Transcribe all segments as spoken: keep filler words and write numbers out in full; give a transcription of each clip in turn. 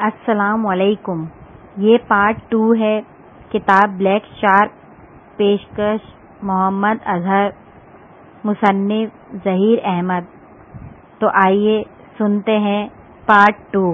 السلام علیکم۔ یہ پارٹ ٹو ہے کتاب بلیک شارک، پیشکش محمد اظہر، مصنف ظہیر احمد۔ تو آئیے سنتے ہیں پارٹ ٹو۔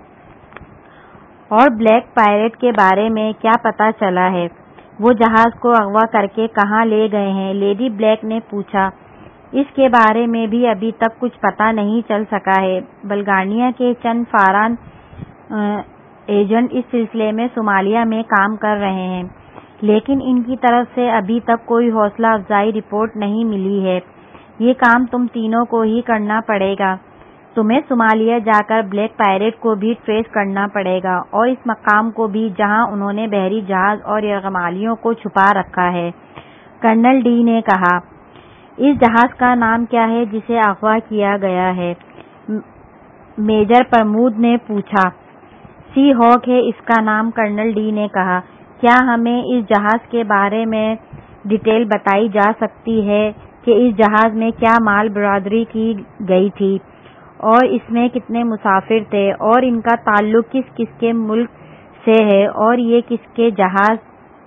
اور بلیک پائرٹ کے بارے میں کیا پتہ چلا ہے؟ وہ جہاز کو اغوا کر کے کہاں لے گئے ہیں؟ لیڈی بلیک نے پوچھا۔ اس کے بارے میں بھی ابھی تک کچھ پتہ نہیں چل سکا ہے۔ بلغاریہ کے چند فارن ایجنٹ اس سلسلے میں صومالیہ میں کام کر رہے ہیں، لیکن ان کی طرف سے ابھی تک کوئی حوصلہ افزائی رپورٹ نہیں ملی ہے۔ یہ کام تم تینوں کو ہی کرنا پڑے گا۔ تمہیں صومالیہ جا کر بلیک پائرٹ کو بھی ٹریس کرنا پڑے گا اور اس مقام کو بھی جہاں انہوں نے بحری جہاز اور یرغمالیوں کو چھپا رکھا ہے۔ کرنل ڈی نے کہا۔ اس جہاز کا نام کیا ہے جسے اغوا کیا گیا ہے؟ میجر پرمود نے پوچھا۔ سی ہاک ہے اس کا نام، کرنل ڈی نے کہا۔ کیا ہمیں اس جہاز کے بارے میں ڈیٹیل بتائی جا سکتی ہے کہ اس جہاز میں کیا مال برداری کی گئی تھی اور اس میں کتنے مسافر تھے اور ان کا تعلق کس کس کے ملک سے ہے اور یہ کس کے جہاز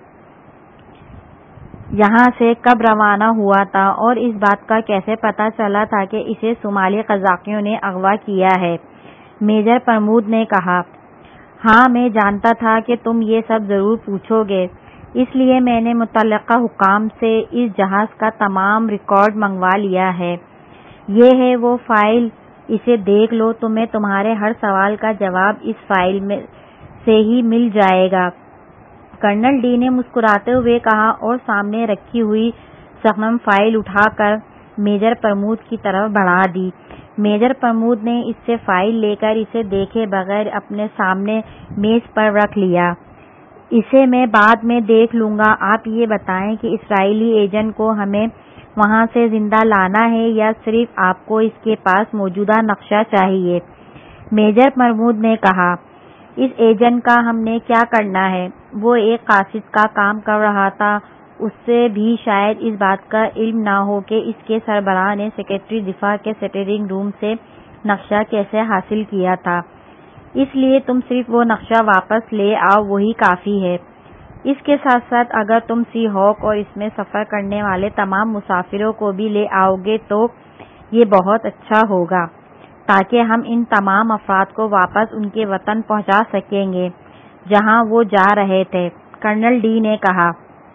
یہاں سے کب روانہ ہوا تھا اور اس بات کا کیسے پتہ چلا تھا کہ اسے صومالی قزاقیوں نے اغوا کیا ہے؟ میجر پرمود نے کہا۔ ہاں، میں جانتا تھا کہ تم یہ سب ضرور پوچھو گے، اس لیے میں نے متعلقہ حکام سے اس جہاز کا تمام ریکارڈ منگوا لیا ہے۔ یہ ہے وہ فائل، اسے دیکھ لو، تمہیں تمہارے ہر سوال کا جواب اس فائل میں سے ہی مل جائے گا۔ کرنل ڈی نے مسکراتے ہوئے کہا اور سامنے رکھی ہوئی سخنم فائل اٹھا کر میجر پرمود کی طرف بڑھا دی۔ میجر پرمود نے اس سے فائل لے کر اسے دیکھے بغیر اپنے سامنے میز پر رکھ لیا۔ اسے میں بعد میں دیکھ لوں گا۔ آپ یہ بتائیں کہ اسرائیلی ایجنٹ کو ہمیں وہاں سے زندہ لانا ہے یا صرف آپ کو اس کے پاس موجودہ نقشہ چاہیے؟ میجر پرمود نے کہا۔ اس ایجنٹ کا ہم نے کیا کرنا ہے؟ وہ ایک قاصد کا کام کر رہا تھا، اسے بھی شاید اس بات کا علم نہ ہو کہ اس کے سربراہ نے سیکرٹری دفاع کے سٹرنگ روم سے نقشہ کیسے حاصل کیا تھا، اس لیے تم صرف وہ نقشہ واپس لے آؤ، وہی کافی ہے۔ اس کے ساتھ ساتھ اگر تم سی ہاک اور اس میں سفر کرنے والے تمام مسافروں کو بھی لے آؤ گے تو یہ بہت اچھا ہوگا، تاکہ ہم ان تمام افراد کو واپس ان کے وطن پہنچا سکیں گے جہاں وہ جا رہے تھے، کرنل ڈی نے کہا۔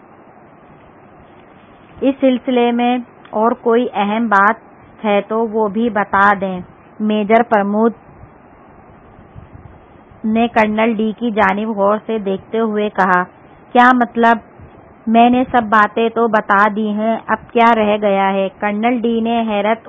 اس سلسلے میں اور کوئی اہم بات ہے تو وہ بھی بتا دیں، میجر پرمود نے کرنل ڈی کی جانب غور سے دیکھتے ہوئے کہا۔ کیا مطلب؟ میں نے سب باتیں تو بتا دی ہیں، اب کیا رہ گیا ہے؟ کرنل ڈی نے حیرت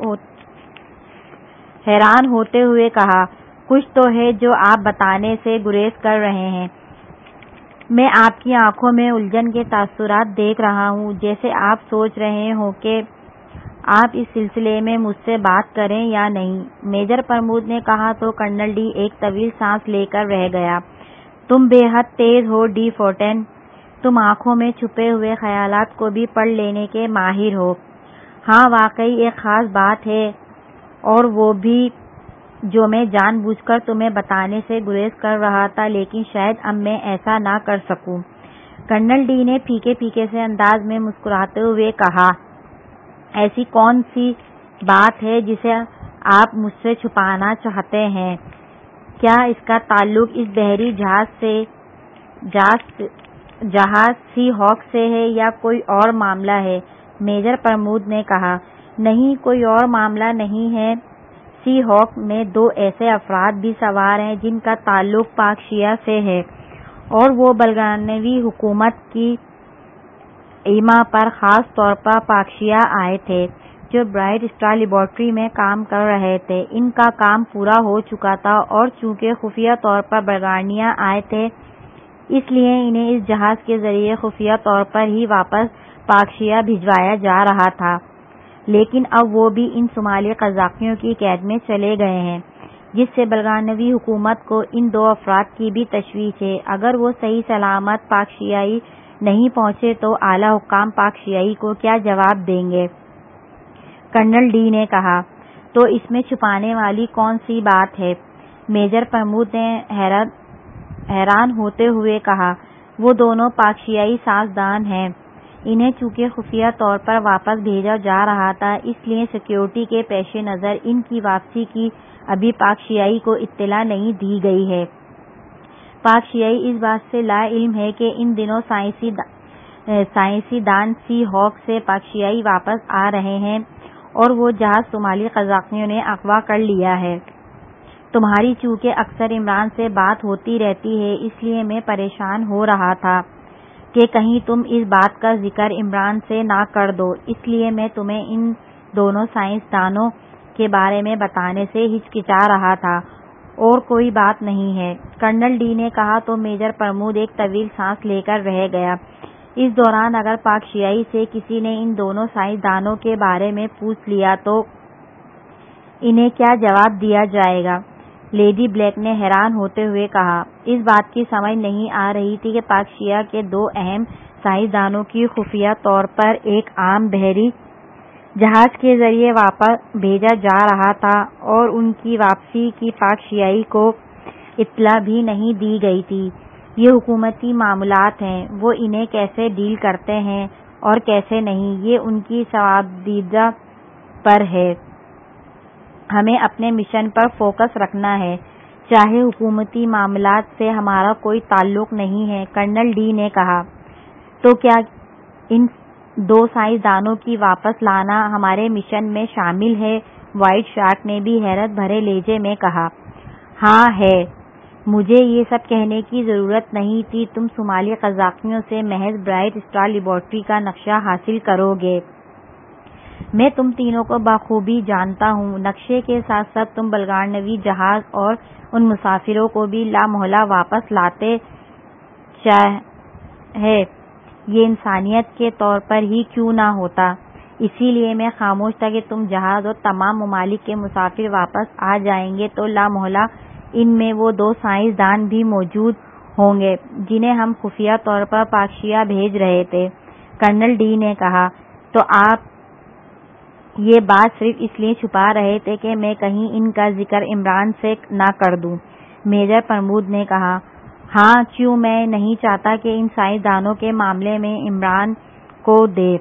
حیران ہوتے ہوئے کہا۔ کچھ تو ہے جو آپ بتانے سے گریز کر رہے ہیں۔ میں آپ کی آنکھوں میں الجھن کے تاثرات دیکھ رہا ہوں، جیسے آپ سوچ رہے ہوں کہ آپ اس سلسلے میں مجھ سے بات کریں یا نہیں۔ میجر پرمود نے کہا تو کرنل ڈی ایک طویل سانس لے کر رہ گیا۔ تم بے حد تیز ہو ڈی فورٹن، تم آنکھوں میں چھپے ہوئے خیالات کو بھی پڑھ لینے کے ماہر ہو۔ ہاں، واقعی ایک خاص بات ہے اور وہ بھی جو میں جان بوجھ کر تمہیں بتانے سے گریز کر رہا تھا، لیکن شاید اب میں ایسا نہ کر سکوں۔ کرنل ڈی نے پھیکے پھیکے سے انداز میں مسکراتے ہوئے کہا۔ ایسی کون سی بات ہے جسے آپ مجھ سے چھپانا چاہتے ہیں؟ کیا اس کا تعلق اس بحری جہاز سے جہاز جہاز سی ہاک سے ہے یا کوئی اور معاملہ ہے؟ میجر پرمود نے کہا۔ نہیں، کوئی اور معاملہ نہیں ہے۔ سی ہاک میں دو ایسے افراد بھی سوار ہیں جن کا تعلق پاکشیا سے ہے اور وہ بلغاریائی حکومت کی ایما پر خاص طور پر پاکشیا آئے تھے، جو برائٹ اسٹار لیبارٹری میں کام کر رہے تھے۔ ان کا کام پورا ہو چکا تھا اور چونکہ خفیہ طور پر بلغاریہ آئے تھے، اس لیے انہیں اس جہاز کے ذریعے خفیہ طور پر ہی واپس پاکشیا بھجوایا جا رہا تھا، لیکن اب وہ بھی ان صومالی قزاقیوں کی قید میں چلے گئے ہیں، جس سے بلغاریائی حکومت کو ان دو افراد کی بھی تشویش ہے۔ اگر وہ صحیح سلامت پاکشیائی نہیں پہنچے تو اعلیٰ حکام پاکشیائی کو کیا جواب دیں گے؟ کرنل ڈی نے کہا۔ تو اس میں چھپانے والی کون سی بات ہے؟ میجر پرمود نے حیرت حیران ہوتے ہوئے کہا، وہ دونوں پاکشیائی سازدان ہیں، انہیں چونکہ خفیہ طور پر واپس بھیجا جا رہا تھا، اس لیے سیکیورٹی کے پیش نظر ان کی واپسی کی ابھی پاکشیائی کو اطلاع نہیں دی گئی ہے۔ پاکشیائی اس بات سے لا علم ہے کہ ان دنوں سائنسی سائنسی دان سی ہاک سے پاکشیائی واپس آ رہے ہیں اور وہ جہاز صومالی قزاقیوں نے اغوا کر لیا ہے۔ تمہاری چونکہ اکثر عمران سے بات ہوتی رہتی ہے، اس لیے میں پریشان ہو رہا تھا کہ کہیں تم اس بات کا ذکر عمران سے نہ کر دو، اس لیے میں تمہیں ان دونوں سائنسدانوں کے بارے میں بتانے سے ہچکچا رہا تھا، اور کوئی بات نہیں ہے۔ کرنل ڈی نے کہا تو میجر پرمود ایک طویل سانس لے کر رہ گیا۔ اس دوران اگر پاکشیائی سے کسی نے ان دونوں سائنسدانوں کے بارے میں پوچھ لیا تو انہیں کیا جواب دیا جائے گا؟ لیڈی بلیک نے حیران ہوتے ہوئے کہا۔ اس بات کی سمجھ نہیں آ رہی تھی کہ پاکشیا کے دو اہم سائنسدانوں کی خفیہ طور پر ایک عام بحری جہاز کے ذریعے واپس بھیجا جا رہا تھا اور ان کی واپسی کی پاکشیائی کو اطلاع بھی نہیں دی گئی تھی۔ یہ حکومتی معاملات ہیں، وہ انہیں کیسے ڈیل کرتے ہیں اور کیسے نہیں، یہ ان کی صوابدیدہ پر ہے۔ ہمیں اپنے مشن پر فوکس رکھنا ہے، چاہے حکومتی معاملات سے ہمارا کوئی تعلق نہیں ہے، کرنل ڈی نے کہا۔ تو کیا ان دو سائنسدانوں کی واپس لانا ہمارے مشن میں شامل ہے؟ وائٹ شارک نے بھی حیرت بھرے لہجے میں کہا۔ ہاں ہے، مجھے یہ سب کہنے کی ضرورت نہیں تھی، تم صومالی قزاقیوں سے محض برائٹ اسٹار لیبارٹری کا نقشہ حاصل کرو گے۔ میں تم تینوں کو بخوبی جانتا ہوں، نقشے کے ساتھ ساتھ تم بلغارنوی جہاز اور ان مسافروں کو بھی لامحالہ واپس لاتے، چاہے یہ انسانیت کے طور پر ہی کیوں نہ ہوتا۔ اسی لیے میں خاموش تھا کہ تم جہاز اور تمام ممالک کے مسافر واپس آ جائیں گے تو لامحالہ ان میں وہ دو سائنسدان بھی موجود ہوں گے جنہیں ہم خفیہ طور پر پاکشیا بھیج رہے تھے، کرنل ڈی نے کہا۔ تو آپ یہ بات صرف اس لیے چھپا رہے تھے کہ میں کہیں ان کا ذکر عمران سے نہ کر دوں، میجر پرمود نے کہا۔ ہاں، کیوں میں نہیں چاہتا کہ ان سائنسدانوں کے معاملے میں عمران کو دے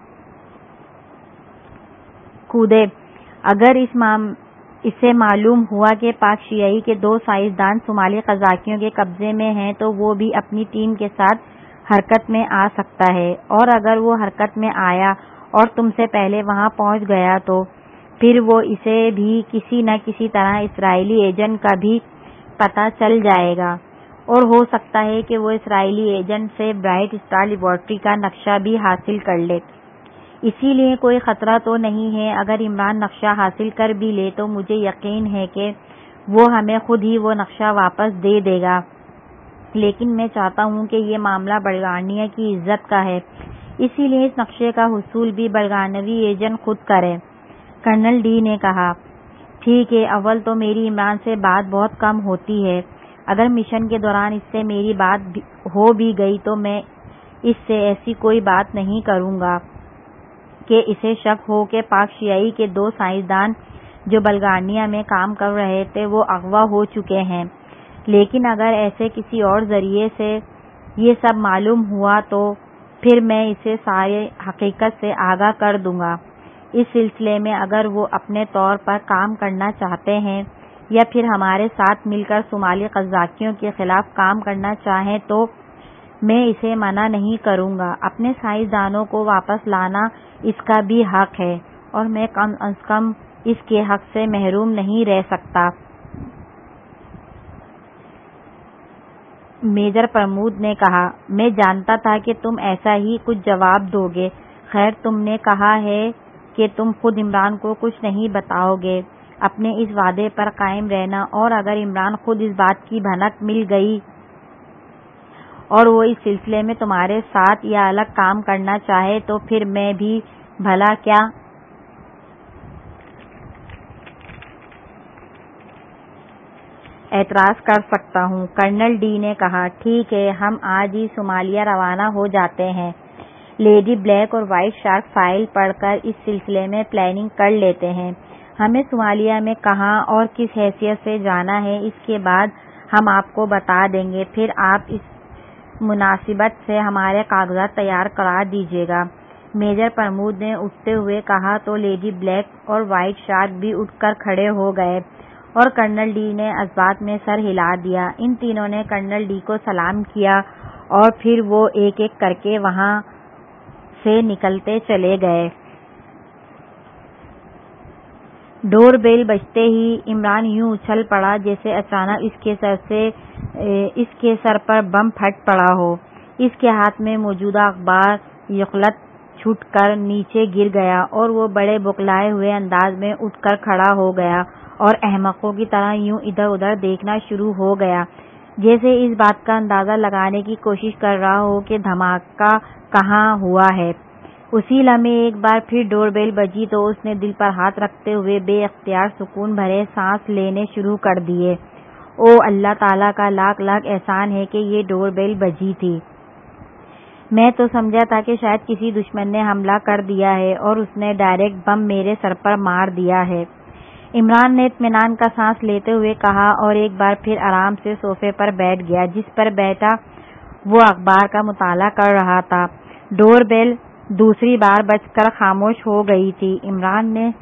کودے۔ اگر اس معاملے اسے معلوم ہوا کہ پاکشیائی کے دو سائنسدان صومالی قزاقیوں کے قبضے میں ہیں تو وہ بھی اپنی ٹیم کے ساتھ حرکت میں آ سکتا ہے، اور اگر وہ حرکت میں آیا اور تم سے پہلے وہاں پہنچ گیا تو پھر وہ اسے بھی کسی نہ کسی طرح اسرائیلی ایجنٹ کا بھی پتہ چل جائے گا، اور ہو سکتا ہے کہ وہ اسرائیلی ایجنٹ سے برائٹ اسٹار لیبارٹری کا نقشہ بھی حاصل کر لے۔ اسی لیے کوئی خطرہ تو نہیں ہے۔ اگر عمران نقشہ حاصل کر بھی لے تو مجھے یقین ہے کہ وہ ہمیں خود ہی وہ نقشہ واپس دے دے گا، لیکن میں چاہتا ہوں کہ یہ معاملہ بلغاریہ کی عزت کا ہے، اسی لیے اس نقشے کا حصول بھی بلغارنوی ایجنٹ خود کرے، کرنل ڈی نے کہا۔ ٹھیک ہے، اول تو میری عمران سے بات بہت کم ہوتی ہے، اگر مشن کے دوران اس سے میری بات ہو بھی گئی تو میں اس سے ایسی کوئی بات نہیں کروں گا کہ اسے شک ہو کہ پاکشیائی کے دو سائنسدان جو بلغاریہ میں کام کر رہے تھے وہ اغوا ہو چکے ہیں، لیکن اگر ایسے کسی اور ذریعے سے یہ سب معلوم ہوا تو پھر میں اسے ساری حقیقت سے آگاہ کر دوں گا۔ اس سلسلے میں اگر وہ اپنے طور پر کام کرنا چاہتے ہیں یا پھر ہمارے ساتھ مل کر صومالی قزاقیوں کے خلاف کام کرنا چاہیں تو میں اسے منع نہیں کروں گا۔ اپنے سائنسدانوں کو واپس لانا اس کا بھی حق ہے، اور میں کم از کم اس کے حق سے محروم نہیں رہ سکتا۔ میجر پرمود نے کہا۔ میں جانتا تھا کہ تم ایسا ہی کچھ جواب دو گے۔ خیر، تم نے کہا ہے کہ تم خود عمران کو کچھ نہیں بتاؤ گے۔ اپنے اس وعدے پر قائم رہنا، اور اگر عمران خود اس بات کی بھنک مل گئی اور وہ اس سلسلے میں تمہارے ساتھ یا الگ کام کرنا چاہے تو پھر میں بھی بھلا کیا اعتراض کر سکتا ہوں، کرنل ڈی نے کہا۔ ٹھیک ہے، ہم آج ہی صومالیہ روانہ ہو جاتے ہیں۔ لیڈی بلیک اور وائٹ شارک فائل پڑھ کر اس سلسلے میں پلاننگ کر لیتے ہیں۔ ہمیں صومالیہ میں کہاں اور کس حیثیت سے جانا ہے، اس کے بعد ہم آپ کو بتا دیں گے، پھر آپ اس مناسبت سے ہمارے کاغذات تیار کرا دیجیے گا۔ میجر پرمود نے اٹھتے ہوئے کہا تو لیڈی بلیک اور وائٹ شارک بھی اٹھ کر کھڑے ہو گئے اور کرنل ڈی نے اثبات میں سر ہلا دیا۔ ان تینوں نے کرنل ڈی کو سلام کیا اور پھر وہ ایک ایک کر کے وہاں سے نکلتے چلے گئے۔ ڈور بیل بجتے ہی عمران یوں اچھل پڑا جیسے اچانک اس کے سر سے اس کے سر پر بم پھٹ پڑا ہو۔ اس کے ہاتھ میں موجودہ اخبار یخلط چھوٹ کر نیچے گر گیا اور وہ بڑے بوکھلائے ہوئے انداز میں اٹھ کر کھڑا ہو گیا اور احمقوں کی طرح یوں ادھر ادھر دیکھنا شروع ہو گیا جیسے اس بات کا اندازہ لگانے کی کوشش کر رہا ہو کہ دھماکہ کہاں ہوا ہے۔ اسی لمحے ایک بار پھر ڈور بیل بجی تو اس نے دل پر ہاتھ رکھتے ہوئے بے اختیار سکون بھرے سانس لینے شروع کر دیے۔ او اللہ تعالیٰ کا لاکھ لاکھ احسان ہے کہ یہ ڈور بیل بجی تھی۔ میں تو سمجھا تھا کہ شاید کسی دشمن نے حملہ کر دیا ہے اور اس نے ڈائریکٹ بم میرے سر پر مار دیا ہے۔ عمران نے اطمینان کا سانس لیتے ہوئے کہا اور ایک بار پھر آرام سے صوفے پر بیٹھ گیا جس پر بیٹھا وہ اخبار کا مطالعہ کر رہا تھا۔ ڈور بیل دوسری بار بج کر خاموش ہو گئی تھی۔ عمران نے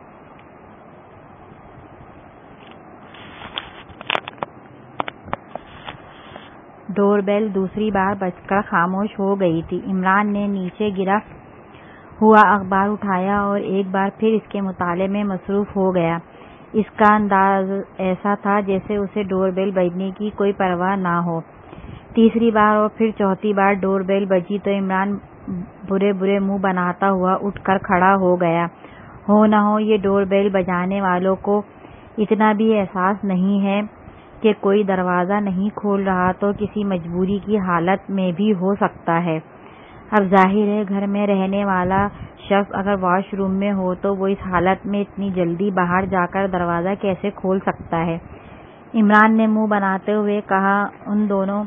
ڈور بیل دوسری بار بج کر خاموش ہو گئی تھی۔ عمران نے نیچے گرا ہوا اخبار اٹھایا اور ایک بار پھر اس کے مطالعے میں مصروف ہو گیا۔ اس کا انداز ایسا تھا جیسے اسے ڈور بیل بجنے کی کوئی پرواہ نہ ہو۔ تیسری بار اور پھر چوتھی بار ڈور بیل بجی تو عمران برے برے منہ بناتا ہوا اٹھ کر کھڑا ہو گیا۔ ہو نہ ہو یہ ڈور بیل بجانے والوں کو اتنا بھی احساس نہیں ہے کہ کوئی دروازہ نہیں کھول رہا تو کسی مجبوری کی حالت میں بھی ہو سکتا ہے۔ اب ظاہر ہے گھر میں رہنے والا شخص اگر واش روم میں ہو تو وہ اس حالت میں اتنی جلدی باہر جا کر دروازہ کیسے کھول سکتا ہے؟ عمران نے منہ بناتے ہوئے کہا۔ ان دونوں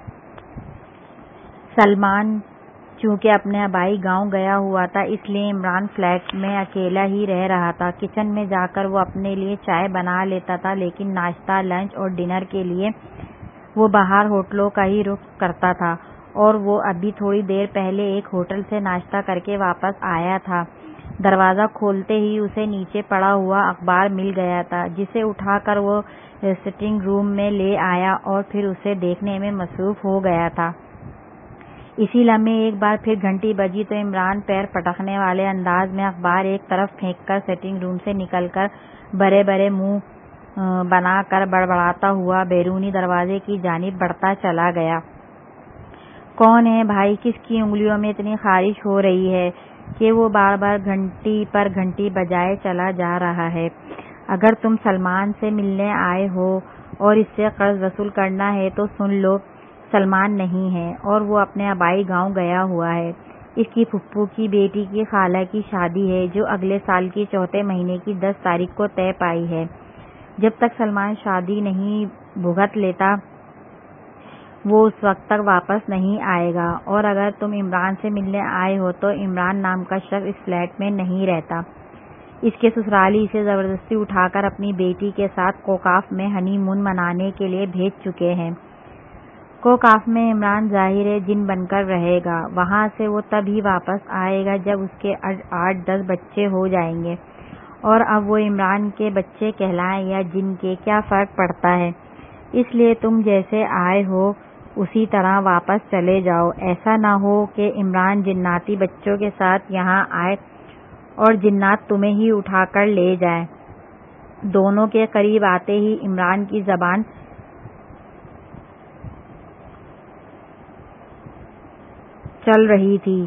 سلمان چونکہ اپنے آبائی گاؤں گیا ہوا تھا اس لیے عمران فلیٹ میں اکیلا ہی رہ رہا تھا۔ کچن میں جا کر وہ اپنے لیے چائے بنا لیتا تھا لیکن ناشتہ، لنچ اور ڈنر کے لیے وہ باہر ہوٹلوں کا ہی رخ کرتا تھا اور وہ ابھی تھوڑی دیر پہلے ایک ہوٹل سے ناشتہ کر کے واپس آیا تھا۔ دروازہ کھولتے ہی اسے نیچے پڑا ہوا اخبار مل گیا تھا جسے اٹھا کر وہ سٹنگ روم میں لے آیا اور پھر اسے دیکھنے میں مصروف ہو گیا تھا۔ اسی لمحے ایک بار پھر گھنٹی بجی تو عمران پیر پٹکنے والے انداز میں اخبار ایک طرف پھینک کر سٹنگ روم سے نکل کر بڑے بڑے منہ بنا کر بڑبڑاتا ہوا بیرونی دروازے کی جانب بڑھتا چلا گیا۔ کون ہے بھائی؟ کس کی انگلیوں میں اتنی خارش ہو رہی ہے کہ وہ بار بار گھنٹی پر گھنٹی بجائے چلا جا رہا ہے؟ اگر تم سلمان سے ملنے آئے ہو اور اس سے قرض وصول کرنا ہے تو سن لو، سلمان نہیں ہے اور وہ اپنے آبائی گاؤں گیا ہوا ہے۔ اس کی پھپھو کی بیٹی کی خالہ کی شادی ہے جو اگلے سال کی چوتھے مہینے کی دس تاریخ کو طے پائی ہے۔ جب تک سلمان شادی نہیں بھگت لیتا وہ اس وقت تک واپس نہیں آئے گا۔ اور اگر تم عمران سے ملنے آئے ہو تو عمران نام کا شخص اس فلیٹ میں نہیں رہتا۔ اس کے سسرالی اسے زبردستی اٹھا کر اپنی بیٹی کے ساتھ کوکاف میں ہنی مون منانے کے لیے بھیج چکے ہیں۔ کوکاف میں عمران ظاہر ہے جن بن کر رہے گا۔ وہاں سے وہ تب ہی واپس آئے گا جب اس کے آٹھ دس بچے ہو جائیں گے، اور اب وہ عمران کے بچے کہلائیں یا جن کے کیا فرق پڑتا ہے۔ اس لیے تم جیسے آئے ہو اسی طرح واپس چلے جاؤ۔ ایسا نہ ہو کہ عمران جناتی بچوں کے ساتھ یہاں آئے اور جنات تمہیں ہی اٹھا کر لے جائیں۔ دونوں کے قریب آتے ہی عمران کی زبان چل رہی تھی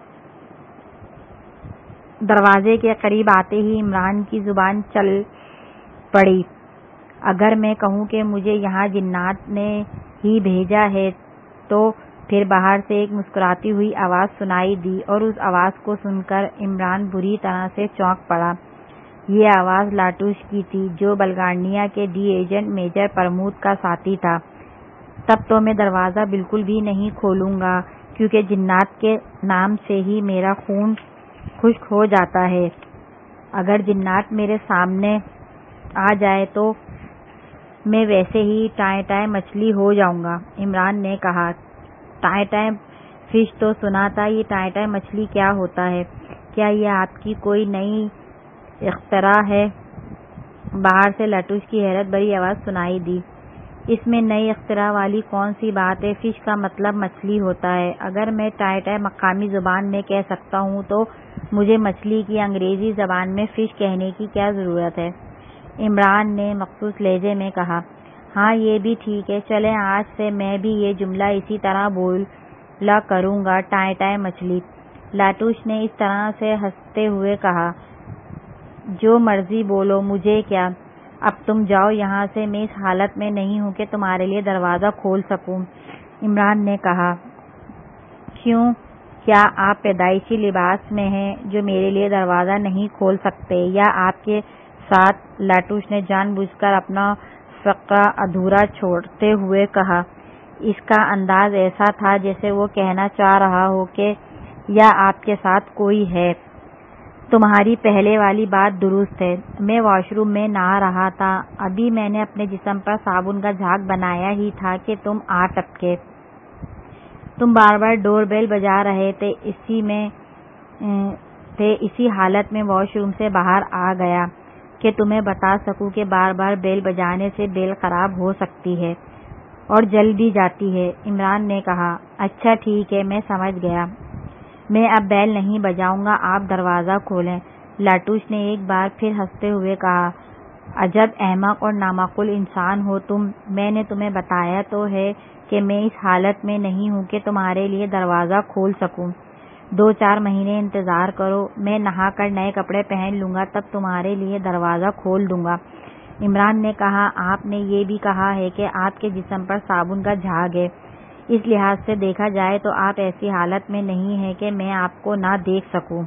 دروازے کے قریب آتے ہی عمران کی زبان چل پڑی۔ اگر میں کہوں کہ مجھے یہاں جنات نے ہی بھیجا ہے تو پھر باہر سے ایک مسکراتی ہوئی آواز سنائی دی اور اس آواز کو سن کر عمران بری طرح سے چونک پڑا۔ یہ آواز لاٹوش کی تھی جو بلگارنیا کے ڈی ایجنٹ میجر پرمود کا ساتھی تھا۔ تب تو میں دروازہ بالکل بھی نہیں کھولوں گا کیونکہ جنات کے نام سے ہی میرا خون خشک ہو جاتا ہے۔ اگر جنات میرے سامنے آ جائے تو میں ویسے ہی ٹائیں ٹائیں مچھلی ہو جاؤں گا۔ عمران نے کہا، ٹائیں ٹائیں فش تو سنا تھا، یہ ٹائیں ٹائیں مچھلی کیا ہوتا ہے؟ کیا یہ آپ کی کوئی نئی اختراع ہے؟ باہر سے لٹوس کی حیرت بھری آواز سنائی دی، اس میں نئی اختراع والی کون سی بات ہے؟ فش کا مطلب مچھلی ہوتا ہے۔ اگر میں ٹائیں ٹائیں مقامی زبان میں کہہ سکتا ہوں تو مجھے مچھلی کی انگریزی زبان میں فش کہنے کی کیا ضرورت ہے؟ عمران نے مخصوص لہجے میں کہا، ہاں یہ بھی ٹھیک ہے، چلیں آج سے میں بھی یہ جملہ اسی طرح بولا کروں گا، ٹائیں ٹائیں مچھلی۔ لاٹوش نے اس طرح سے ہنستے ہوئے کہا، جو مرضی بولو، مجھے کیا، اب تم جاؤ یہاں سے، میں اس حالت میں نہیں ہوں کہ تمہارے لیے دروازہ کھول سکوں۔ عمران نے کہا، کیوں؟ کیا آپ پیدائشی لباس میں ہیں جو میرے لیے دروازہ نہیں کھول سکتے؟ یا آپ کے ساتھ؟ لاٹوش نے جان بوجھ کر اپنا فقرہ ادھورا چھوڑتے ہوئے کہا۔ اس کا انداز ایسا تھا جیسے وہ کہنا چاہ رہا ہو کہ یا آپ کے ساتھ کوئی ہے۔ تمہاری پہلے والی بات درست ہے، میں واش روم میں نہا رہا تھا، ابھی میں نے اپنے جسم پر صابن کا جھاگ بنایا ہی تھا کہ تم آ ٹپکے۔ تم بار بار ڈور بیل بجا رہے تھے، اسی میں تھے اسی حالت میں واش روم سے باہر آ گیا کہ تمہیں بتا سکوں کہ بار بار بیل بجانے سے بیل خراب ہو سکتی ہے اور جل بھی جاتی ہے۔ عمران نے کہا، اچھا ٹھیک ہے، میں سمجھ گیا، میں اب بیل نہیں بجاؤں گا، آپ دروازہ کھولیں۔ لاٹوش نے ایک بار پھر ہنستے ہوئے کہا، عجب احمق اور نامعقول انسان ہو تم، میں نے تمہیں بتایا تو ہے کہ میں اس حالت میں نہیں ہوں کہ تمہارے لیے دروازہ کھول سکوں۔ دو چار مہینے انتظار کرو، میں نہا کر نئے کپڑے پہن لوں گا، تب تمہارے لیے دروازہ کھول دوں گا۔ عمران نے کہا، آپ نے یہ بھی کہا ہے کہ آپ کے جسم پر صابن کا جھاگ ہے، اس لحاظ سے دیکھا جائے تو آپ ایسی حالت میں نہیں ہیں کہ میں آپ کو نہ دیکھ سکوں۔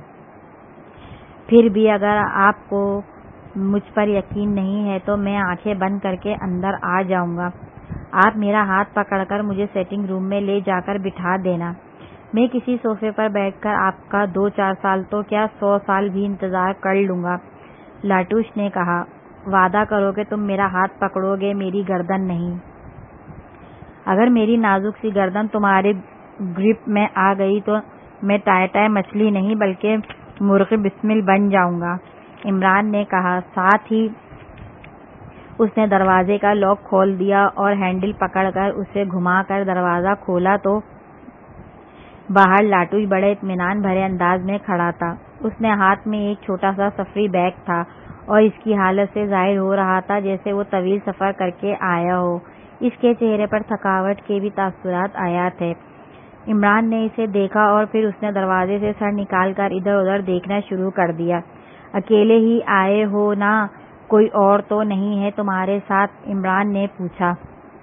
پھر بھی اگر آپ کو مجھ پر یقین نہیں ہے تو میں آنکھیں بند کر کے اندر آ جاؤں گا، آپ میرا ہاتھ پکڑ کر مجھے سیٹنگ روم میں لے جا کر بٹھا دینا، میں کسی صوفے پر بیٹھ کر آپ کا دو چار سال تو کیا سو سال بھی انتظار کر لوں گا۔ لاٹوش نے کہا، وعدہ کرو کہ تم میرا ہاتھ پکڑو گے، میری گردن نہیں۔ اگر میری نازک سی گردن تمہارے گرپ میں آ گئی تو میں ٹائیں ٹائیں مچھلی نہیں بلکہ مرغ بسمل بن جاؤں گا۔ عمران نے کہا، ساتھ ہی اس نے دروازے کا لاک کھول دیا اور ہینڈل پکڑ کر اسے گھما کر دروازہ کھولا تو باہر لاٹوش بڑے اطمینان بھرے انداز میں کھڑا تھا۔ اس نے ہاتھ میں ایک چھوٹا سا سفری بیگ تھا اور اس کی حالت سے ظاہر ہو رہا تھا جیسے وہ طویل سفر کر کے آیا ہو، اس کے چہرے پر تھکاوٹ کے بھی تاثرات آیا تھے۔ عمران نے اسے دیکھا اور پھر اس نے دروازے سے سر نکال کر ادھر ادھر دیکھنا شروع کر دیا۔ اکیلے ہی آئے ہو نا؟ کوئی اور تو نہیں ہے تمہارے ساتھ؟ عمران نے پوچھا۔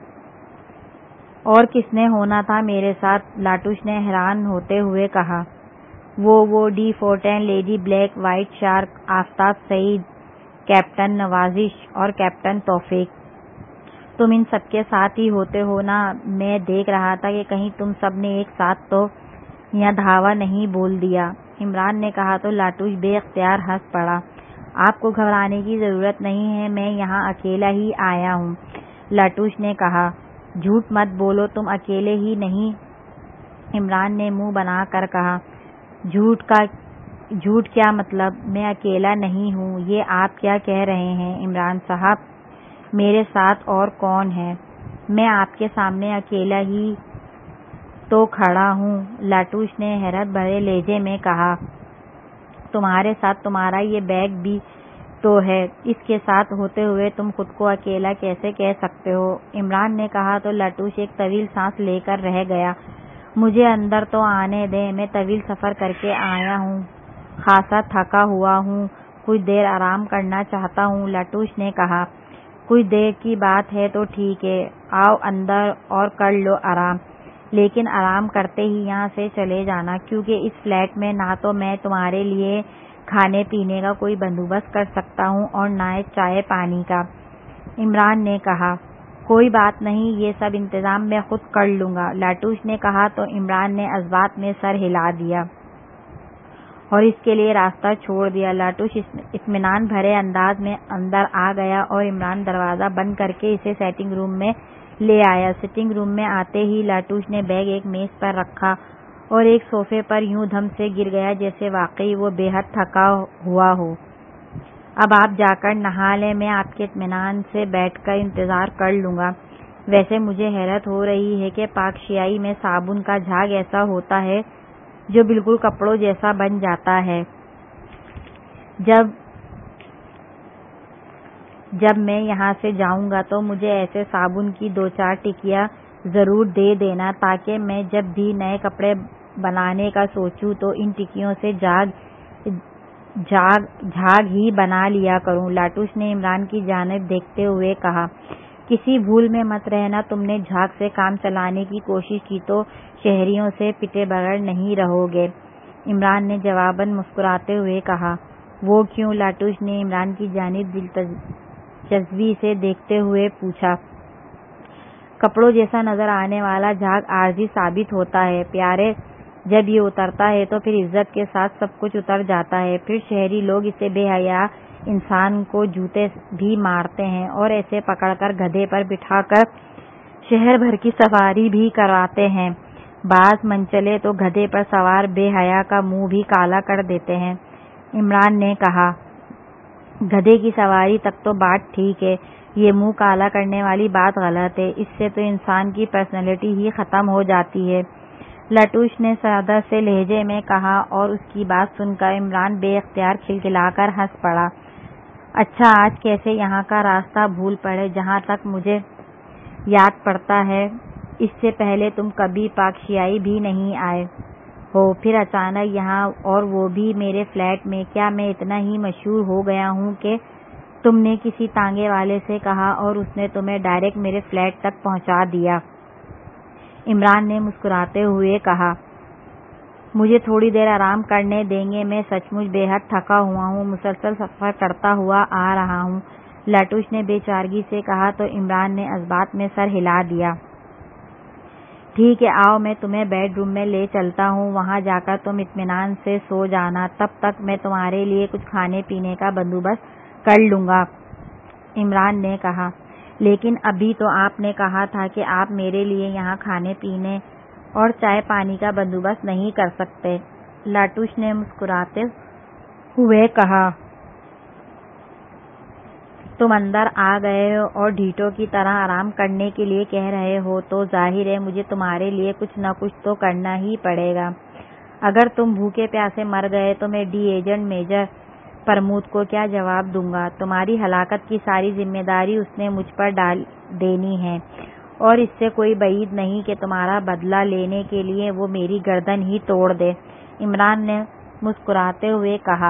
اور کس نے ہونا تھا میرے ساتھ؟ لاٹوش نے حیران ہوتے ہوئے کہا، وہ وہ D fourteen, lady black, white shark, Aftab Saeed, captain Nawazish اور کیپٹن توفیق، تم ان سب کے ساتھ ہی ہوتے ہو نا؟ میں دیکھ رہا تھا کہ کہیں تم سب نے ایک ساتھ تو یا دھاوا نہیں بول دیا۔ عمران نے کہا تو لاٹوش بے اختیار ہنس پڑا۔ آپ کو گھبرانے کی ضرورت نہیں ہے، میں یہاں اکیلا ہی آیا ہوں۔ لاٹوش نے کہا، جھوٹ مت بولو، تم اکیلے ہی نہیں۔ عمران نے منہ بنا کر کہا، جھوٹ کا جھوٹ کیا مطلب؟ میں اکیلا نہیں ہوں، یہ آپ کیا کہہ رہے ہیں عمران صاحب؟ میرے ساتھ اور کون ہے؟ میں آپ کے سامنے اکیلا ہی تو کھڑا ہوں۔ لاٹوش نے حیرت بھرے لہجے میں کہا، تمہارے ساتھ تمہارا یہ بیگ بھی تو ہے، اس کے ساتھ ہوتے ہوئے تم خود کو اکیلا کیسے کہہ سکتے ہو؟ عمران نے کہا تو لاٹوش ایک طویل سانس لے کر رہ گیا۔ مجھے اندر تو آنے دیں، میں طویل سفر کر کے آیا ہوں، خاصا تھکا ہوا ہوں، کچھ دیر آرام کرنا چاہتا ہوں۔ لاٹوش نے کہا، کچھ دیر کی بات ہے تو ٹھیک ہے، آؤ اندر اور کر لو آرام، لیکن آرام کرتے ہی یہاں سے چلے جانا، کیونکہ اس فلیٹ میں نہ تو میں تمہارے لیے کھانے پینے کا کوئی بندوبست کر سکتا ہوں اور نہ چائے پانی کا۔ عمران نے کہا، کوئی بات نہیں، یہ سب انتظام میں خود کر لوں گا۔ لاٹوش نے کہا تو عمران نے اثبات میں سر ہلا دیا اور اس کے لیے راستہ چھوڑ دیا۔ لاٹوش اطمینان بھرے انداز میں اندر آ گیا اور عمران دروازہ بند کر کے اسے سیٹنگ روم میں لے آیا۔ سیٹنگ روم میں آتے ہی لاٹوش نے بیگ ایک میز پر رکھا اور ایک صوفے پر یوں دھم سے گر گیا جیسے واقعی وہ بے حد تھکا ہوا ہو۔ اب آپ جا کر نہا لیں، میں آپ کے اطمینان سے بیٹھ کر انتظار کر لوں گا۔ ویسے مجھے حیرت ہو رہی ہے کہ پاک شیائی میں صابن کا جھاگ ایسا ہوتا ہے جو بالکل کپڑوں جیسا بن جاتا ہے۔ جب جب میں یہاں سے جاؤں گا تو مجھے ایسے صابن کی دو چار ٹکیاں ضرور دے دینا تاکہ میں جب بھی نئے کپڑے بنانے کا سوچوں تو ان ٹکیوں سے جھاگ جھاگ جھاگ ہی بنا لیا کروں۔ لاٹوش نے عمران کی جانب دیکھتے ہوئے کہا، کسی بھول میں مت رہنا، تم نے جھاگ سے کام چلانے کی کوشش کی تو شہریوں سے پٹے بغیر نہیں رہو گے۔ عمران نے جواباً مسکراتے ہوئے کہا۔ وہ کیوں؟ لاٹوش نے عمران کی جانب دلچسپی سے دیکھتے ہوئے پوچھا۔ کپڑوں جیسا نظر آنے والا جھاگ عارضی ثابت ہوتا ہے پیارے، جب یہ اترتا ہے تو پھر عزت کے ساتھ سب کچھ اتر جاتا ہے۔ پھر شہری لوگ اسے بے حیا انسان کو جوتے بھی مارتے ہیں اور ایسے پکڑ کر گدھے پر بٹھا کر شہر بھر کی سواری بھی کراتے ہیں۔ بعض منچلے تو گدھے پر سوار بے حیا کا منہ بھی کالا کر دیتے ہیں۔ عمران نے کہا، گدھے کی سواری تک تو بات ٹھیک ہے، یہ منہ کالا کرنے والی بات غلط ہے، اس سے تو انسان کی پرسنالٹی ہی ختم ہو جاتی ہے۔ لاٹوش نے سادہ سے لہجے میں کہا اور اس کی بات سن کر عمران بے اختیار کھلکھلا کر ہنس پڑا۔ اچھا، آج کیسے یہاں کا راستہ بھول پڑے؟ جہاں تک مجھے یاد پڑتا ہے اس سے پہلے تم کبھی پاکشیائی بھی نہیں آئے ہو، پھر اچانک یہاں، اور وہ بھی میرے فلیٹ میں۔ کیا میں اتنا ہی مشہور ہو گیا ہوں کہ تم نے کسی تانگے والے سے کہا اور اس نے تمہیں ڈائریکٹ میرے فلیٹ تک پہنچا دیا؟ عمران نے مسکراتے ہوئے کہا، مجھے تھوڑی دیر آرام کرنے دیں گے، میں سچ مچ بے حد تھکا ہوا ہوں، مسلسل سفر کرتا ہوا آ رہا ہوں۔ لاٹوش نے بے چارگی سے کہا تو عمران نے اس بات میں سر ہلا دیا۔ ٹھیک ہے، آؤ میں تمہیں بیڈ روم میں لے چلتا ہوں، وہاں جا کر تم اطمینان سے سو جانا، تب تک میں تمہارے لیے کچھ کھانے پینے کا بندوبست کر لوں گا۔ عمران نے کہا، لیکن ابھی تو آپ نے کہا تھا کہ آپ میرے لیے یہاں کھانے پینے اور چائے پانی کا بندوبست نہیں کر سکتے۔ لاٹوش نے مسکراتے ہوئے کہا، تم اندر آ گئے ہو اور ڈھیٹوں کی طرح آرام کرنے کے لیے کہہ رہے ہو تو ظاہر ہے مجھے تمہارے لیے کچھ نہ کچھ تو کرنا ہی پڑے گا۔ اگر تم بھوکے پیاسے مر گئے تو میں ڈی ایجنٹ میجر پرمود کو کیا جواب دوں گا؟ تمہاری ہلاکت کی ساری ذمہ داری اس نے مجھ پر ڈال دینی ہے اور اس سے کوئی بعید نہیں کہ تمہارا بدلہ لینے کے لیے وہ میری گردن ہی توڑ دے۔ عمران نے مسکراتے ہوئے کہا۔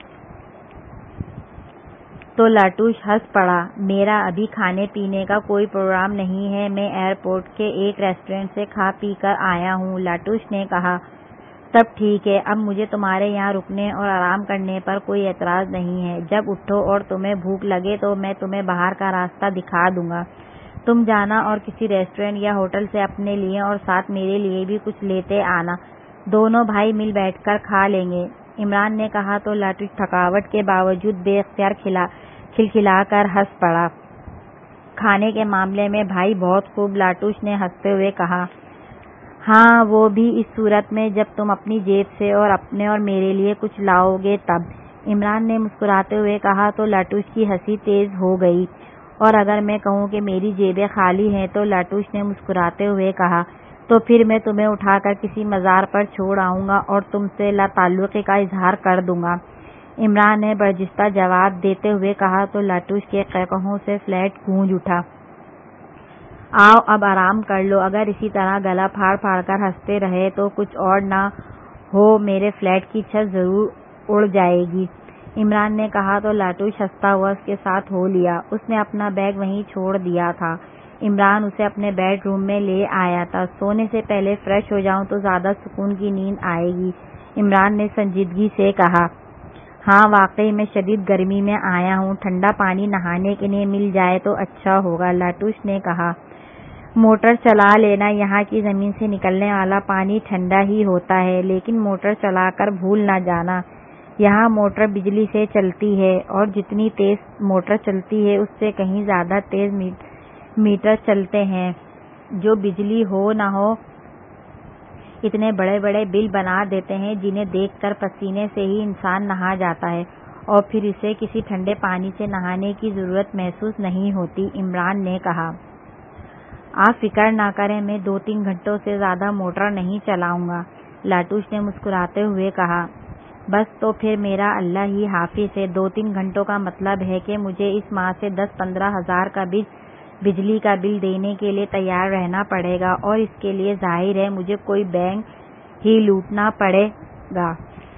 تو لاٹوش ہنس پڑا۔ میرا ابھی کھانے پینے کا کوئی پروگرام نہیں ہے، میں ایئرپورٹ کے ایک ریسٹورینٹ سے کھا پی کر آیا ہوں۔ لاٹوش نے کہا، تب ٹھیک ہے، اب مجھے تمہارے یہاں رکنے اور آرام کرنے پر کوئی اعتراض نہیں ہے۔ جب اٹھو اور تمہیں بھوک لگے تو میں تمہیں باہر کا راستہ دکھا دوں گا، تم جانا اور کسی ریسٹورینٹ یا ہوٹل سے اپنے لیے اور ساتھ میرے لیے بھی کچھ لیتے آنا، دونوں بھائی مل بیٹھ کر کھا لیں گے۔ عمران نے کہا تو لاٹوش تھکاوٹ کے باوجود بے اختیار کھلا کھلکھلا کر ہنس پڑا۔ کھانے کے معاملے میں بھائی بہت خوب، لاٹوش نے ہنستے ہوئے کہا۔ ہاں، وہ بھی اس صورت میں جب تم اپنی جیب سے اور اپنے اور میرے لیے کچھ لاؤ گے تب۔ عمران نے مسکراتے ہوئے کہا تو لاٹوش کی ہنسی تیز ہو گئی۔ اور اگر میں کہوں کہ میری جیبیں خالی ہیں؟ تو لاٹوش نے مسکراتے ہوئے کہا، تو پھر میں تمہیں اٹھا کر کسی مزار پر چھوڑ آؤں گا اور تم سے لا تعلقی کا اظہار کر دوں گا۔ عمران نے برجستہ جواب دیتے ہوئے کہا تو لاٹوش کے قہقہوں سے فلیٹ گونج اٹھا۔ آؤ اب آرام کر لو، اگر اسی طرح گلا پھاڑ پھاڑ کر ہنستے رہے تو کچھ اور نہ ہو میرے فلیٹ کی چھت ضرور اڑ جائے گی۔ عمران نے کہا تو لاٹوش ہنستا ہوا اس کے ساتھ ہو لیا۔ اس نے اپنا بیگ وہیں چھوڑ دیا تھا۔ عمران اسے اپنے بیڈ روم میں لے آیا تھا۔ سونے سے پہلے فریش ہو جاؤں تو زیادہ سکون کی نیند آئے گی، عمران نے سنجیدگی سے کہا۔ ہاں واقعی میں شدید گرمی میں آیا ہوں، ٹھنڈا پانی نہانے کے لیے مل جائے تو اچھا ہوگا، لاٹوش نے کہا۔ موٹر چلا لینا۔ یہاں کی زمین سے نکلنے والا پانی ٹھنڈا ہی ہوتا ہے، لیکن موٹر چلا کر بھول نہ جانا، یہاں موٹر بجلی سے چلتی ہے اور جتنی تیز موٹر چلتی ہے اس سے کہیں زیادہ تیز میٹر چلتے ہیں۔ جو بجلی ہو نہ ہو اتنے بڑے بڑے بل بنا دیتے ہیں جنہیں دیکھ کر پسینے سے ہی انسان نہا جاتا ہے اور پھر اسے کسی ٹھنڈے پانی سے نہانے کی ضرورت محسوس نہیں ہوتی۔ عمران نے کہا، آپ فکر نہ کریں، میں دو تین گھنٹوں سے زیادہ موٹر نہیں چلاؤں گا۔ لاٹوش نے مسکراتے ہوئے کہا، بس تو پھر میرا اللہ ہی حافظ ہے۔ دو تین گھنٹوں کا مطلب ہے کہ مجھے اس ماہ سے دس پندرہ ہزار کا بجلی کا بل دینے کے لیے تیار رہنا پڑے گا، اور اس کے لیے ظاہر ہے مجھے کوئی بینک ہی لوٹنا پڑے گا۔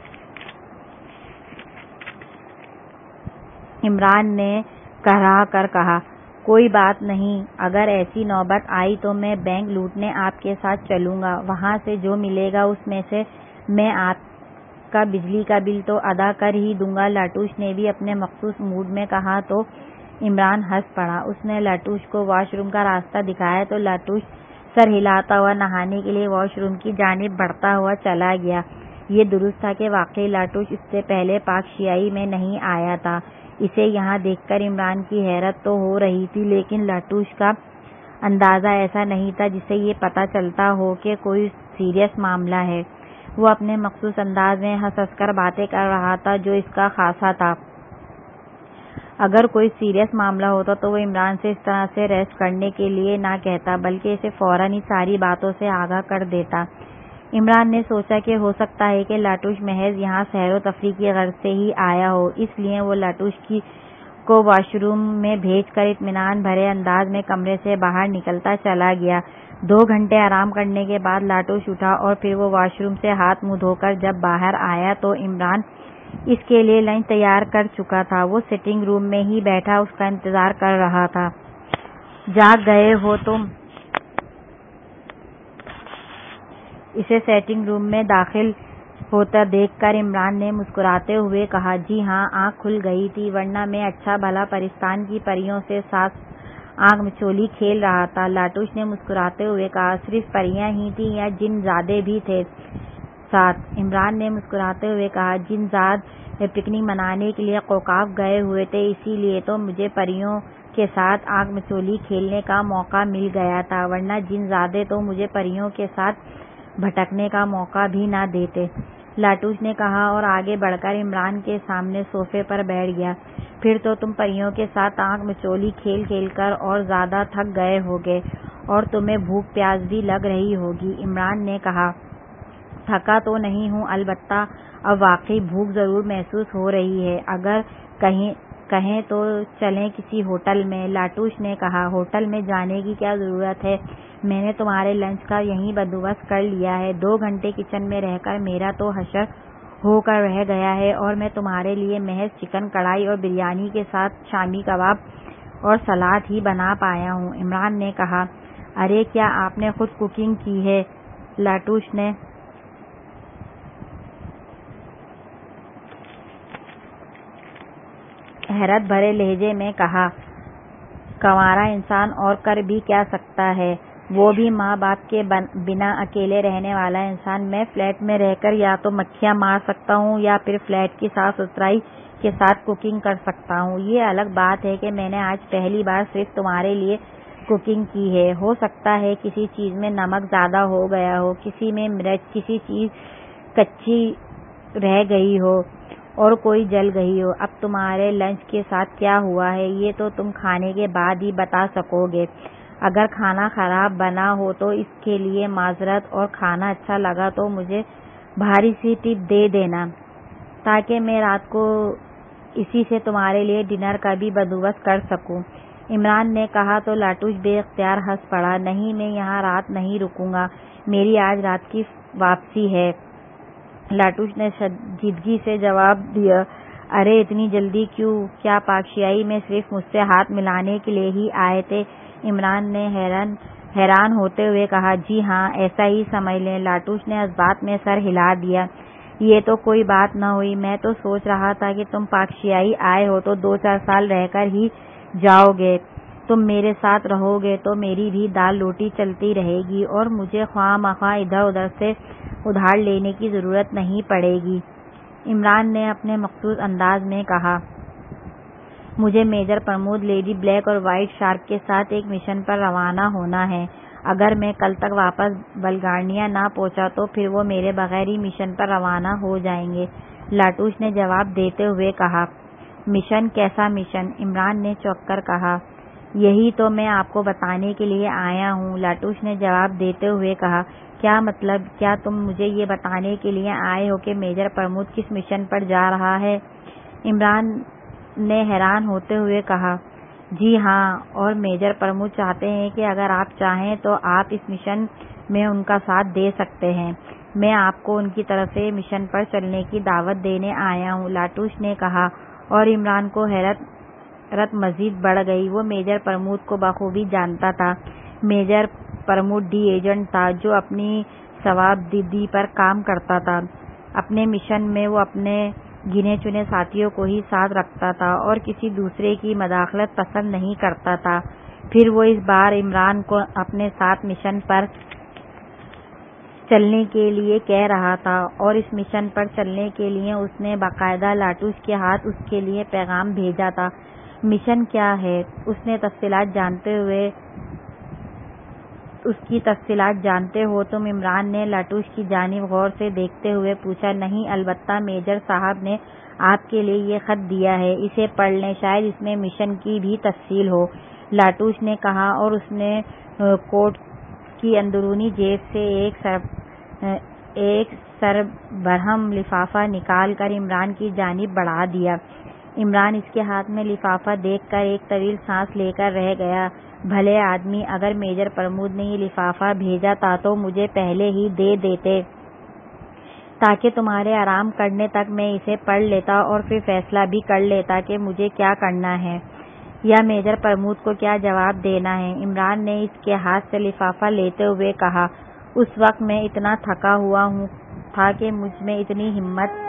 عمران نے کہرا کر کہا، کوئی بات نہیں، اگر ایسی نوبت آئی تو میں بینک لوٹنے آپ کے ساتھ چلوں گا، وہاں سے جو ملے گا اس میں سے میں آپ کا بجلی کا بل تو ادا کر ہی دوں گا۔ لاٹوش نے بھی اپنے مخصوص موڈ میں کہا تو عمران ہنس پڑا۔ اس نے لاٹوش کو واش روم کا راستہ دکھایا تو لاٹوش سر ہلاتا ہوا نہانے کے لیے واش روم کی جانب بڑھتا ہوا چلا گیا۔ یہ درست تھا کہ واقعی لاٹوش اس سے پہلے پاک شیائی میں نہیں آیا تھا۔ اسے یہاں دیکھ کر عمران کی حیرت تو ہو رہی تھی، لیکن لاٹوش کا انداز ایسا نہیں تھا جس سے یہ پتہ چلتا ہو کہ کوئی سیریس معاملہ ہے۔ وہ اپنے مخصوص انداز میں ہنس ہنس کر باتیں کر رہا تھا جو اس کا خاصہ تھا۔ اگر کوئی سیریس معاملہ ہوتا تو وہ عمران سے اس طرح سے ریسٹ کرنے کے لیے نہ کہتا، بلکہ اسے فوراً ہی ساری باتوں سے آگاہ کر دیتا۔ عمران نے سوچا کہ ہو سکتا ہے کہ لاٹوش محض یہاں سیر و تفریح کی غرض سے ہی آیا ہو، اس لیے وہ لاٹوش کی کو واش روم میں بھیج کر اطمینان بھرے انداز میں کمرے سے باہر نکلتا چلا گیا۔ دو گھنٹے آرام کرنے کے بعد لاٹوش اٹھا اور پھر وہ واش روم سے ہاتھ منہ دھو کر جب باہر آیا تو عمران اس کے لیے لنچ تیار کر چکا تھا۔ وہ سٹنگ روم میں ہی بیٹھا اس کا انتظار کر رہا تھا۔ جاگ گئے ہو تم؟ اسے سٹنگ روم میں داخل ہوتا دیکھ کر عمران نے مسکراتے ہوئے کہا، جی ہاں، آنکھ کھل گئی تھی، ورنہ میں اچھا بھلا پرستان کی پریوں سے ساتھ آنکھ مچولی کھیل رہا تھا۔ لاٹوش نے مسکراتے ہوئے کہا، صرف پریاں ہی تھیں یا جن زادے بھی تھے ساتھ؟ عمران نے مسکراتے ہوئے کہا، جن زاد پکنک منانے کے لیے قوقاف گئے ہوئے تھے، اسی لیے تو مجھے پریوں کے ساتھ آنکھ مچولی کھیلنے کا موقع مل گیا تھا، ورنہ جن زادے تو مجھے پریوں کے ساتھ بھٹکنے کا موقع بھی نہ دیتے۔ لاٹوش نے کہا اور آگے بڑھ کر عمران کے سامنے صوفے پر بیٹھ گیا، پھر تو تم پریوں کے ساتھ آنکھ مچولی کھیل کھیل کر اور زیادہ تھک گئے ہوگے اور تمہیں بھوک پیاس بھی لگ رہی ہوگی۔ عمران نے کہا، تھکا تو نہیں ہوں، البتہ اب واقعی بھوک ضرور محسوس ہو رہی ہے، اگر کہیں کہیں تو چلیں کسی ہوٹل میں۔ لاٹوش نے کہا، ہوٹل میں جانے کی کیا ضرورت ہے، میں نے تمہارے لنچ کا یہیں بندوبست کر لیا ہے۔ دو گھنٹے کچن میں رہ کر میرا تو حشر ہو کر رہ گیا ہے اور میں تمہارے لیے محض چکن کڑھائی اور بریانی کے ساتھ شامی کباب اور سلاد ہی بنا پایا ہوں۔ عمران نے کہا، ارے کیا آپ نے خود کوکنگ کی ہے؟ لاٹوش نے حیرت بھرے لہجے میں کہا، کنوارا انسان اور کر بھی کیا سکتا ہے، وہ بھی ماں باپ کے بنا اکیلے رہنے والا انسان۔ میں فلیٹ میں رہ کر یا تو مکھیاں مار سکتا ہوں یا پھر فلیٹ کی صاف ستھرائی کے ساتھ کوکنگ کر سکتا ہوں۔ یہ الگ بات ہے کہ میں نے آج پہلی بار صرف تمہارے لیے کوکنگ کی ہے۔ ہو سکتا ہے کسی چیز میں نمک زیادہ ہو گیا ہو، کسی میں مرچ، کسی چیز کچی رہ گئی ہو اور کوئی جل گئی ہو۔ اب تمہارے لنچ کے ساتھ کیا ہوا ہے یہ تو تم کھانے کے بعد ہی بتا سکو گے۔ اگر کھانا خراب بنا ہو تو اس کے لیے معذرت، اور کھانا اچھا لگا تو مجھے بھاری سی ٹپ دے دینا تاکہ میں رات کو اسی سے تمہارے لیے ڈنر کا بھی بندوبست کر سکوں۔ عمران نے کہا تو لاٹوش بے اختیار ہنس پڑا، نہیں، میں یہاں رات نہیں رکوں گا، میری آج رات کی واپسی ہے۔ لاٹوش نے سنجیدگی سے جواب دیا، ارے اتنی جلدی کیوں؟ کیا پاکشیائی میں صرف مجھ سے ہاتھ ملانے کے لیے ہی آئے تھے؟ عمران نے حیران حیران ہوتے ہوئے کہا، جی ہاں، ایسا ہی سمجھ لیں۔ لاٹوش نے اس بات میں سر ہلا دیا، یہ تو کوئی بات نہ ہوئی، میں تو سوچ رہا تھا کہ تم پاکشیائی آئے ہو تو دو چار سال رہ کر ہی جاؤ گے، تم میرے ساتھ رہو گے تو میری بھی دال روٹی چلتی رہے گی اور مجھے خواہ مخواہ ادھر ادھر سے ادھار لینے کی ضرورت نہیں پڑے گی۔ عمران نے اپنے مخصوص انداز میں کہا، مجھے میجر پرمود لیڈی بلیک اور وائٹ شارک کے ساتھ ایک مشن پر روانہ ہونا ہے۔ اگر میں کل تک واپس بلگارنیا نہ پہنچا تو پھر وہ میرے بغیر ہی مشن پر روانہ ہو جائیں گے، لاٹوش نے جواب دیتے ہوئے کہا۔ مشن؟ کیسا مشن؟ عمران نے چونک کر کہا۔ یہی تو میں آپ کو بتانے کے لیے آیا ہوں، لاٹوش نے جواب دیتے ہوئے کہا۔ کیا مطلب؟ کیا تم مجھے یہ بتانے کے لیے آئے ہو کہ میجر پرمود کس مشن پر جا رہا ہے؟ عمران نے حیران ہوتے ہوئے کہا۔ جی ہاں، اور میجر پرمود چاہتے ہیں کہ اگر آپ چاہیں تو آپ اس مشن میں ان کا ساتھ دے سکتے ہیں۔ میں آپ کو ان کی طرف سے مشن پر چلنے کی دعوت دینے آیا ہوں، لاٹوش نے کہا، اور عمران کو حیرت مزید بڑھ گئی۔ وہ میجر پرمود کو بخوبی جانتا تھا۔ میجر پرمود ڈی ایجنٹ تھا جو اپنی صوابدیدی پر کام کرتا تھا۔ اپنے مشن میں وہ اپنے گنے چنے ساتھیوں کو ہی ساتھ رکھتا تھا اور کسی دوسرے کی مداخلت پسند نہیں کرتا تھا۔ پھر وہ اس بار عمران کو اپنے ساتھ مشن پر چلنے کے لیے کہہ رہا تھا، اور اس مشن پر چلنے کے لیے اس نے باقاعدہ لاٹوش کے ہاتھ اس کے لیے پیغام بھیجا تھا۔ مشن کیا ہے؟ اس نے تفصیلات جانتے ہوئے اس کی تفصیلات جانتے ہو تم؟ عمران نے لاٹوش کی جانب غور سے دیکھتے ہوئے پوچھا۔ نہیں، البتہ میجر صاحب نے آپ کے لیے یہ خط دیا ہے، اسے پڑھ لیں، شاید اس میں مشن کی بھی تفصیل ہو، لاٹوش نے کہا، اور اس نے کوٹ کی اندرونی جیب سے ایک سر ایک سربرہم لفافہ نکال کر عمران کی جانب بڑھا دیا۔ عمران اس کے ہاتھ میں لفافہ دیکھ کر ایک طویل سانس لے کر رہ گیا۔ بھلے آدمی، اگر میجر پرمود نے یہ لفافہ بھیجا تھا تو مجھے پہلے ہی دے دیتے تاکہ تمہارے آرام کرنے تک میں اسے پڑھ لیتا اور پھر فیصلہ بھی کر لیتا کہ مجھے کیا کرنا ہے یا میجر پرمود کو کیا جواب دینا ہے۔ عمران نے اس کے ہاتھ سے لفافہ لیتے ہوئے کہا۔ اس وقت میں اتنا تھکا ہوا ہوں تھا کہ مجھ میں اتنی ہمت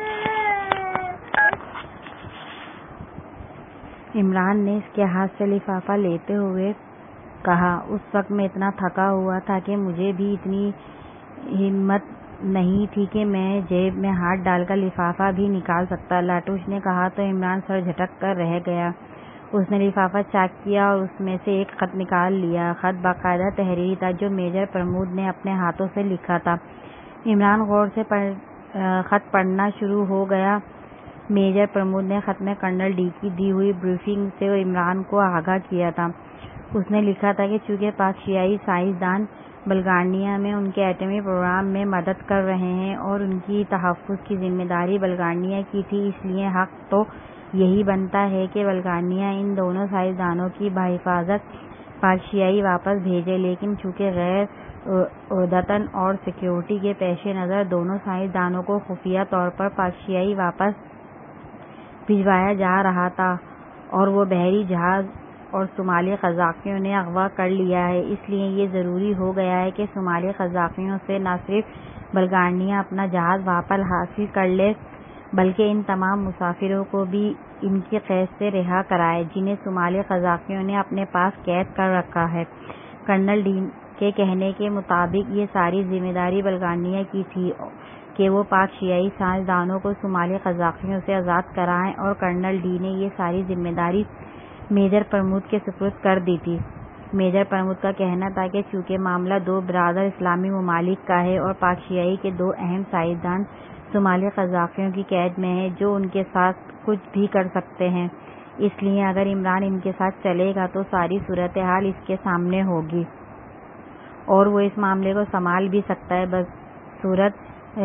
عمران نے اس کے ہاتھ سے لفافہ لیتے ہوئے کہا۔ اس وقت میں اتنا تھکا ہوا تھا کہ مجھے بھی اتنی ہمت نہیں تھی کہ میں جیب میں ہاتھ ڈال کر لفافہ بھی نکال سکتا، لاٹوش نے کہا تو عمران سر جھٹک کر رہ گیا۔ اس نے لفافہ چاک کیا اور اس میں سے ایک خط نکال لیا۔ خط باقاعدہ تحریری تھا جو میجر پرمود نے اپنے ہاتھوں سے لکھا تھا۔ عمران غور سے خط پڑھنا شروع ہو گیا۔ میجر پرمود نے خط میں کرنل ڈی کی دی ہوئی بریفنگ سے عمران کو آگاہ کیا تھا۔ اس نے لکھا تھا کہ چونکہ پاک شیعی سائنسدان بلغاریہ میں ان کے ایٹمی پروگرام میں مدد کر رہے ہیں اور ان کی تحفظ کی ذمہ داری بلغاریہ کی تھی، اس لیے حق تو یہی بنتا ہے کہ بلغاریہ ان دونوں سائنسدانوں کی بحفاظت پاک شیعی واپس بھیجے، لیکن چونکہ غیر عہدتاً اور سیکیورٹی کے پیش نظر دونوں سائنسدانوں کو خفیہ طور پر پاک شیعی واپس بھجوایا جا رہا تھا اور وہ بحری جہاز اور صومالی قذافیوں نے اغوا کر لیا ہے، اس لیے یہ ضروری ہو گیا ہے کہ صومالی قذافیوں سے نہ صرف بلغاریہ اپنا جہاز واپس حاصل کر لے بلکہ ان تمام مسافروں کو بھی ان کی قید سے رہا کرائے جنہیں صومالی قذافیوں نے اپنے پاس قید کر رکھا ہے۔ کرنل ڈی کے کہنے کے مطابق یہ ساری ذمہ داری بلغاریہ کی تھی کہ وہ پاک شیعی سائنسدانوں کو صومالی قذافیوں سے آزاد کرائیں، اور کرنل ڈی نے یہ ساری ذمہ داری میجر پرمود کے سپرد کر دی تھی۔ میجر پرمود کا کہنا تھا کہ چونکہ معاملہ دو برادر اسلامی ممالک کا ہے اور پاک شیعی کے دو اہم سائنسدان صومالی قذافیوں کی قید میں ہیں جو ان کے ساتھ کچھ بھی کر سکتے ہیں، اس لیے اگر عمران ان کے ساتھ چلے گا تو ساری صورتحال اس کے سامنے ہوگی اور وہ اس معاملے کو سنبھال بھی سکتا ہے۔ بصورت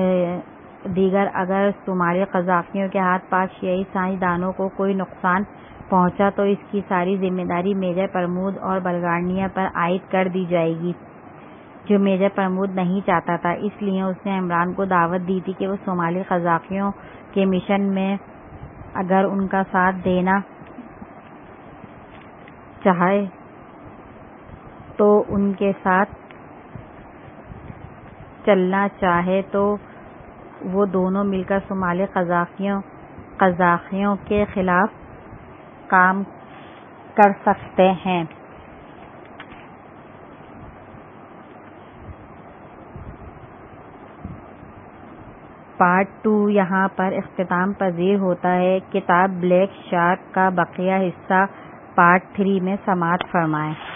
دیگر اگر صومالی قذافیوں کے ہاتھ پاک شیعی سائنسدانوں کو کوئی نقصان پہنچا تو اس کی ساری ذمہ داری میجر پرمود اور بلغاریہ پر عائد کر دی جائے گی، جو میجر پرمود نہیں چاہتا تھا۔ اس لیے اس نے عمران کو دعوت دی تھی کہ وہ صومالی قذافیوں کے مشن میں اگر ان کا ساتھ دینا چاہے تو ان کے ساتھ چلنا چاہے تو وہ دونوں مل کر صومالی قذافیوں قذافیوں کے خلاف کام کر سکتے ہیں۔ پارٹ ٹو یہاں پر اختتام پذیر ہوتا ہے۔ کتاب بلیک شارک کا بقیہ حصہ پارٹ تھری میں سماعت فرمائیں۔